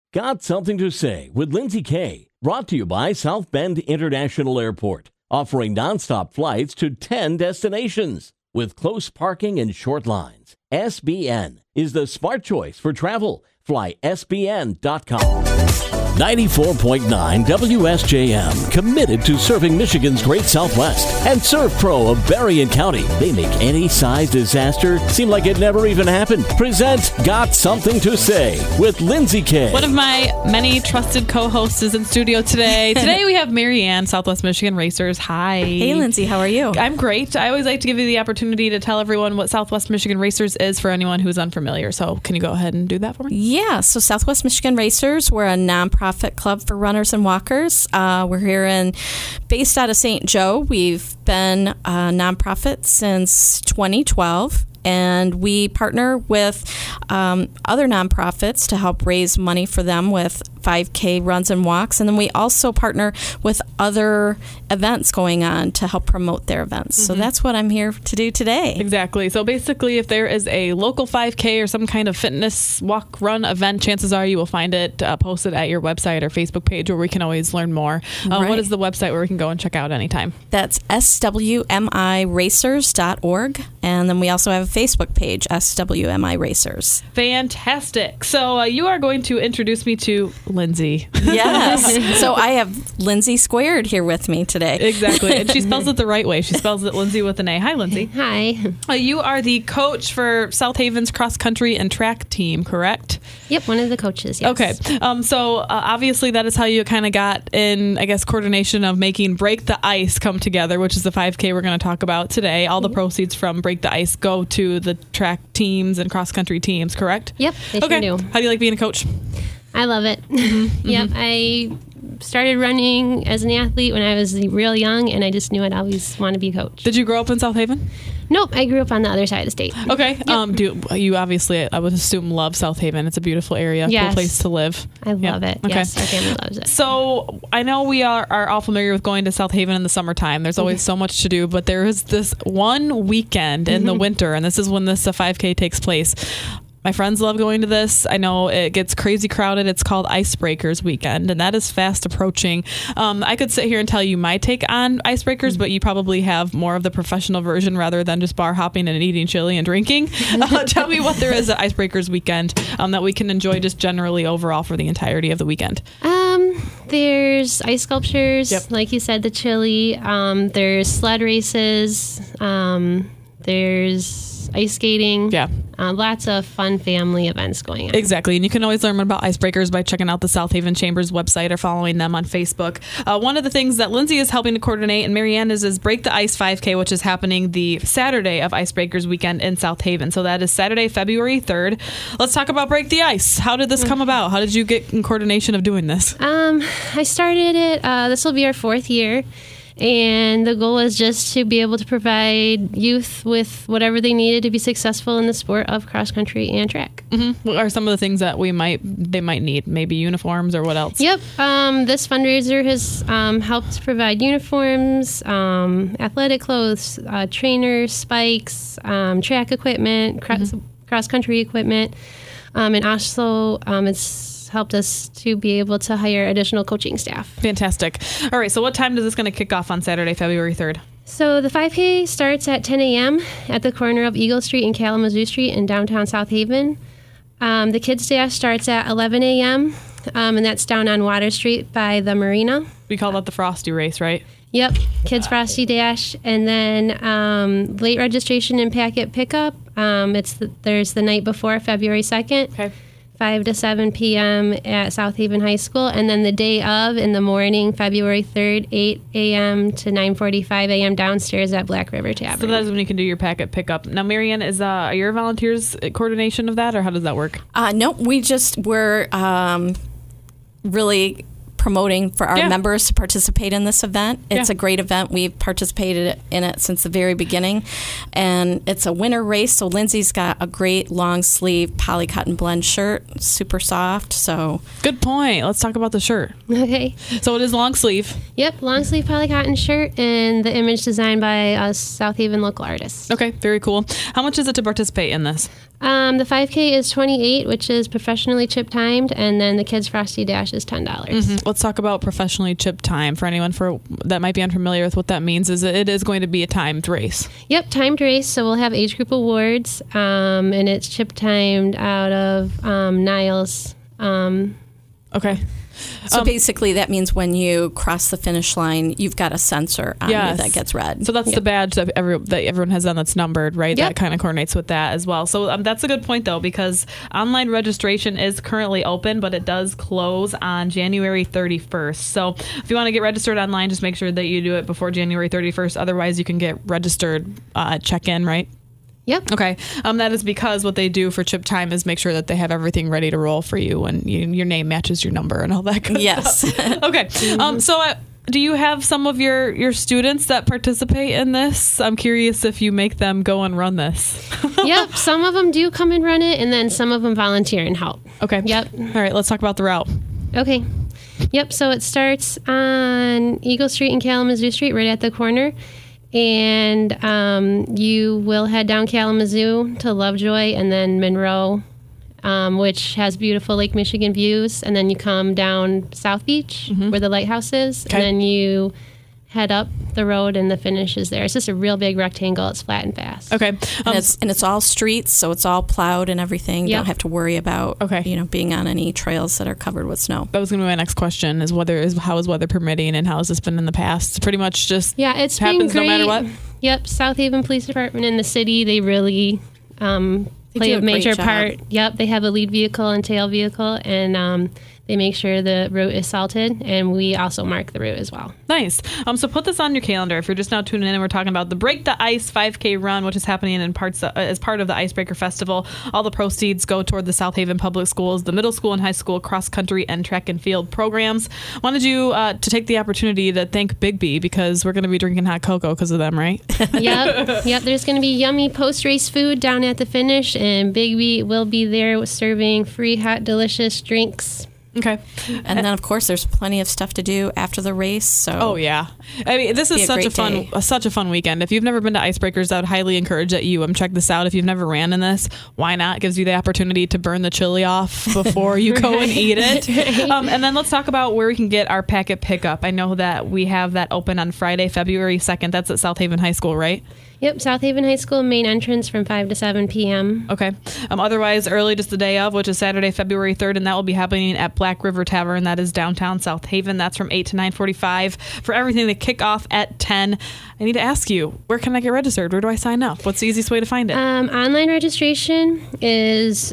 Got Something to Say with Lindsay Kay. Brought to you by South Bend International Airport, offering nonstop flights to 10 destinations with close parking and short lines. SBN is the smart choice for travel. Fly SBN.com. 94.9 WSJM, committed to serving Michigan's Great Southwest. And ServPro of Berrien County. They make any size disaster seem like it never even happened. Present Got Something to Say with Lindsay Kay. One of my many trusted co-hosts is in studio today. Today we have Mary Ann, Southwest Michigan Racers. Hi. Hey, Lindsay. How are you? I'm great. I always like to give you the opportunity to tell everyone what Southwest Michigan Racers is for anyone who's unfamiliar. So can you go ahead and do that for me? Yeah. So Southwest Michigan Racers, we're a nonprofit club for runners and walkers. We're here based out of St. Joe. We've been a nonprofit since 2012. And we partner with other nonprofits to help raise money for them with 5K runs and walks. And then we also partner with other events going on to help promote their events. Mm-hmm. So that's what I'm here to do today. Exactly. So basically, if there is a local 5K or some kind of fitness walk run event, chances are you will find it posted at your website or Facebook page where we can always learn more. Right. What is the website where we can go and check out anytime? That's swmiracers.org. And then we also have a Facebook page, SWMI Racers. Fantastic. So you are going to introduce me to Lindsay. Yes. So I have Lindsay Squared here with me today. Exactly. And she spells it the right way. She spells it Lindsay with an A. Hi, Lindsay. Hi. You are the coach for South Haven's cross country and track team, correct? Yep, one of the coaches, yes. Okay. So obviously that is how you kind of got in, I guess, coordination of making Break the Ice come together, which is the 5K we're going to talk about today. All the proceeds from Break the Ice go to the track teams and cross country teams, correct? Yep, they sure do. How do you like being a coach? I love it. Yep, I started running as an athlete when I was real young, and I just knew I'd always want to be a coach. Did you grow up in South Haven? Nope, I grew up on the other side of the state. Okay. Yep. Do you obviously, I would assume, love South Haven? It's a beautiful area, yes. cool place to live. I love it. Okay. Yes, our family loves it. So I know we are all familiar with going to South Haven in the summertime. There's always so much to do, but there is this one weekend in the winter, and this is when this 5K takes place. My friends love going to this. I know it gets crazy crowded. It's called Icebreakers Weekend, and that is fast approaching. I could sit here and tell you my take on Icebreakers, but you probably have more of the professional version rather than just bar hopping and eating chili and drinking. Tell me what there is at Icebreakers Weekend that we can enjoy just generally overall for the entirety of the weekend. There's ice sculptures, Yep. like you said, the chili. There's sled races. There's ice skating. Yeah. Lots of fun family events going on. Exactly. And you can always learn more about Icebreakers by checking out the South Haven Chamber's website or following them on Facebook. One of the things that Lindsay is helping to coordinate and Mary Ann is Break the Ice 5K, which is happening the Saturday of Icebreakers Weekend in South Haven. So that is Saturday, February 3rd. Let's talk about Break the Ice. How did this come about? How did you get in coordination of doing this? I started it. This will be our 4th year. And the goal is just to be able to provide youth with whatever they needed to be successful in the sport of cross country and track. Mm-hmm. What are some of the things that they might need? Maybe uniforms or what else? Yep. This fundraiser has helped provide uniforms, athletic clothes, trainers, spikes, track equipment, cross country equipment, and also it's helped us to be able to hire additional coaching staff. Fantastic. All right, so what time is this going to kick off on Saturday, February 3rd? So the 5K starts at 10 a.m. at the corner of Eagle Street and Kalamazoo Street in downtown South Haven. The Kids Dash starts at 11 a.m., and that's down on Water Street by the marina. We call that the Frosty Race, right? Yep, Kids Frosty Dash. And then late registration and packet pickup. There's the night before, February 2nd. Okay. 5 to 7 p.m. at South Haven High School, and then the day of in the morning, February 3rd, 8 a.m. to 9:45 a.m. downstairs at Black River Tavern. So that's when you can do your packet pickup. Now, Mary Ann, is your volunteers coordination of that, or how does that work? No, we're really promoting for our members to participate in this event. It's a great event. We've participated in it since the very beginning, and it's a winter race. So Lindsay's got a great long sleeve poly cotton blend shirt, super soft. So good point. Let's talk about the shirt. Okay. So it is long sleeve. Yep, long sleeve poly cotton shirt, and the image designed by a South Haven local artist. Okay, very cool. How much is it to participate in this? The 5K is $28, which is professionally chip timed, and then the Kids Frosty Dash is $10. Let's talk about professionally chip time for anyone that might be unfamiliar with what that means. Is it is going to be a timed race? Yep, timed race. So we'll have age group awards, and it's chip timed out of Niles. Okay. So basically, that means when you cross the finish line, you've got a sensor on you that gets red. So that's the badge that everyone has on that's numbered, right? Yep. That kind of coordinates with that as well. So that's a good point, though, because online registration is currently open, but it does close on January 31st. So if you want to get registered online, just make sure that you do it before January 31st. Otherwise, you can get registered check-in, right? Yep. Okay. That is because what they do for chip time is make sure that they have everything ready to roll for you and your name matches your number and all that good stuff. Okay. So do you have some of your students that participate in this? I'm curious if you make them go and run this. Yep. Some of them do come and run it, and then some of them volunteer and help. Okay. Yep. All right. Let's talk about the route. Okay. Yep. So it starts on Eagle Street and Kalamazoo Street, right at the corner. And you will head down Kalamazoo to Lovejoy and then Monroe, which has beautiful Lake Michigan views. And then you come down South Beach, where the lighthouse is. Okay. And then you head up the road, and the finish is there. It's just a real big rectangle. It's flat and fast. Okay. And it's all streets, so it's all plowed and everything. You Yep. don't have to worry about Okay. being on any trails that are covered with snow. That was going to be my next question: how is weather permitting, and how has this been in the past? It's pretty much just It's happens been great. no matter what. Yep, South Haven Police Department in the city, they really play do a a major great job. part. Yep, they have a lead vehicle and tail vehicle, and they make sure the route is salted, and we also mark the route as well. Nice. So put this on your calendar. If you're just now tuning in, and we're talking about the Break the Ice 5K run, which is happening as part of the Icebreaker Festival. All the proceeds go toward the South Haven Public Schools, the middle school and high school cross country and track and field programs. Wanted you to take the opportunity to thank Big B, because we're going to be drinking hot cocoa because of them, right? Yep. There's going to be yummy post-race food down at the finish, and Big B will be there serving free, hot, delicious drinks. Okay. And then, of course, there's plenty of stuff to do after the race. So Oh yeah, I mean, this is such a fun weekend. If you've never been to Icebreakers, I would highly encourage that you check this out. If you've never ran in this, why not? It gives you the opportunity to burn the chili off before you go and eat it. And then let's talk about where we can get our packet pickup. I know that we have that open on Friday, February 2nd. That's at South Haven High School, right? Yep, South Haven High School main entrance from 5 to 7 p.m. Okay. Otherwise, early, just the day of, which is Saturday, February 3rd, and that will be happening at Black River Tavern. That is downtown South Haven. That's from 8 to 9:45. For everything to kick off at 10, I need to ask you, where can I get registered? Where do I sign up? What's the easiest way to find it? Online registration is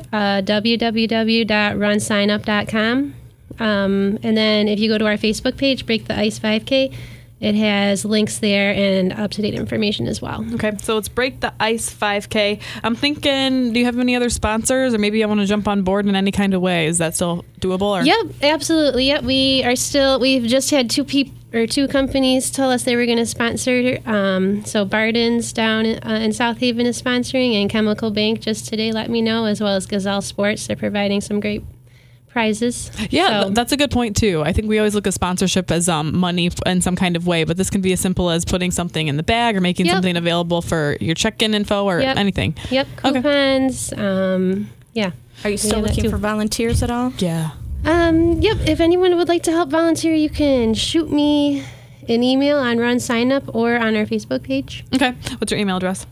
www.runsignup.com. And then if you go to our Facebook page, Break the Ice 5K, it has links there and up-to-date information as well. Okay, so it's Break the Ice 5K. I'm thinking, do you have any other sponsors, or maybe I want to jump on board in any kind of way? Is that still doable? Or? Yep, absolutely. Yep, we've just had two companies tell us they were going to sponsor. So Barden's down in South Haven is sponsoring, and Chemical Bank just today let me know, as well as Gazelle Sports. They're providing some great prizes. Yeah, So- that's a good point too. I think we always look at sponsorship as money in some kind of way, but this can be as simple as putting something in the bag or making Yep. something available for your check-in info or Yep. anything. Yep, coupons. Yeah. are you still Yeah, that looking too. for volunteers at all? Yeah. Yep. If anyone would like to help volunteer, you can shoot me an email on Run Sign Up or on our Facebook page. Okay. What's your email address?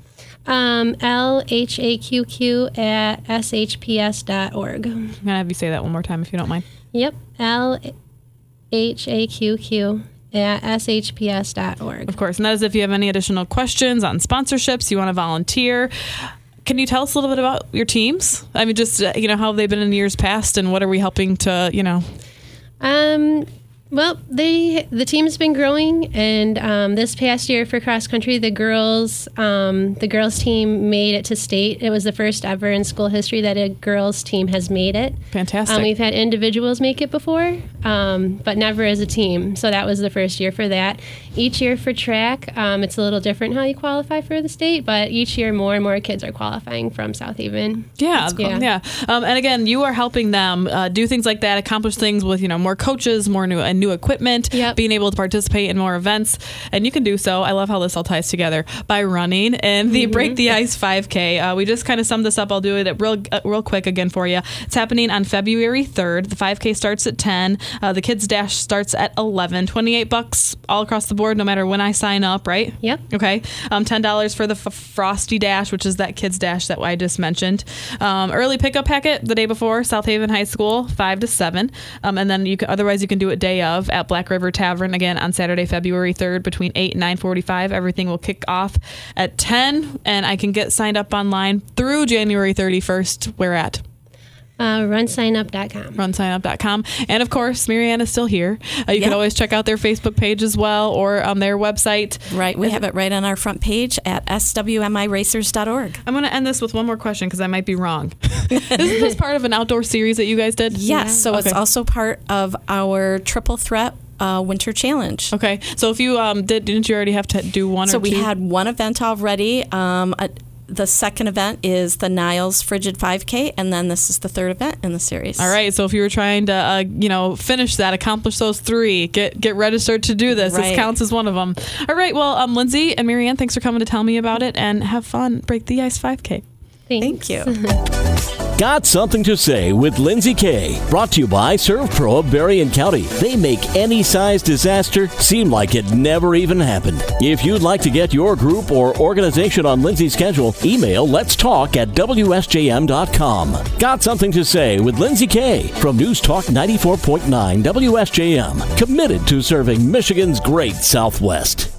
LHAQQ@shps.org. I'm going to have you say that one more time if you don't mind. Yep. LHAQQ@shps.org. Of course. And that is if you have any additional questions on sponsorships, you want to volunteer. Can you tell us a little bit about your teams? I mean, just, how have they been in years past, and what are we helping to, Well, the team's been growing, and this past year for cross country, the girls team made it to state. It was the first ever in school history that a girls team has made it. Fantastic. We've had individuals make it before, but never as a team. So that was the first year for that. Each year for track, it's a little different how you qualify for the state, but each year more and more kids are qualifying from South Haven. Yeah. And again, you are helping them do things like that, accomplish things with more coaches, more new equipment, being able to participate in more events, and you can do so. I love how this all ties together by running in the Break the Ice 5K. We just kind of summed this up. I'll do it real quick again for you. It's happening on February 3rd. The 5K starts at 10. The Kids Dash starts at 11. $28 all across the board, no matter when I sign up, right? Yep. Okay. $10 for the Frosty Dash, which is that Kids Dash that I just mentioned. Early pickup packet the day before, South Haven High School, 5 to 7. And then you can do it day of at Black River Tavern, again, on Saturday, February 3rd, between 8 and 9:45. Everything will kick off at 10, and I can get signed up online through January 31st. Where at? Runsignup.com. Runsignup.com. And of course, Marianne is still here. You can always check out their Facebook page as well, or on their website. Right. We have it right on our front page at swmiracers.org. I'm going to end this with one more question because I might be wrong. Isn't this part of an outdoor series that you guys did? Yes. So it's also part of our Triple Threat Winter Challenge. Okay. So if you didn't you already have to do one or two? So we had one event already. The second event is the Niles Frigid 5K, and then this is the third event in the series. All right, so if you were trying to, finish that, accomplish those 3, get registered to do this. Right. This counts as one of them. All right, well, Lindsay and Marianne, thanks for coming to tell me about it, and have fun. Break the Ice 5K. Thanks. Thank you. Got Something to Say with Lindsay Kay. Brought to you by ServPro of Berrien County. They make any size disaster seem like it never even happened. If you'd like to get your group or organization on Lindsay's schedule, email letstalk@wsjm.com. Got Something to Say with Lindsay Kay from News Talk 94.9 WSJM. Committed to serving Michigan's great Southwest.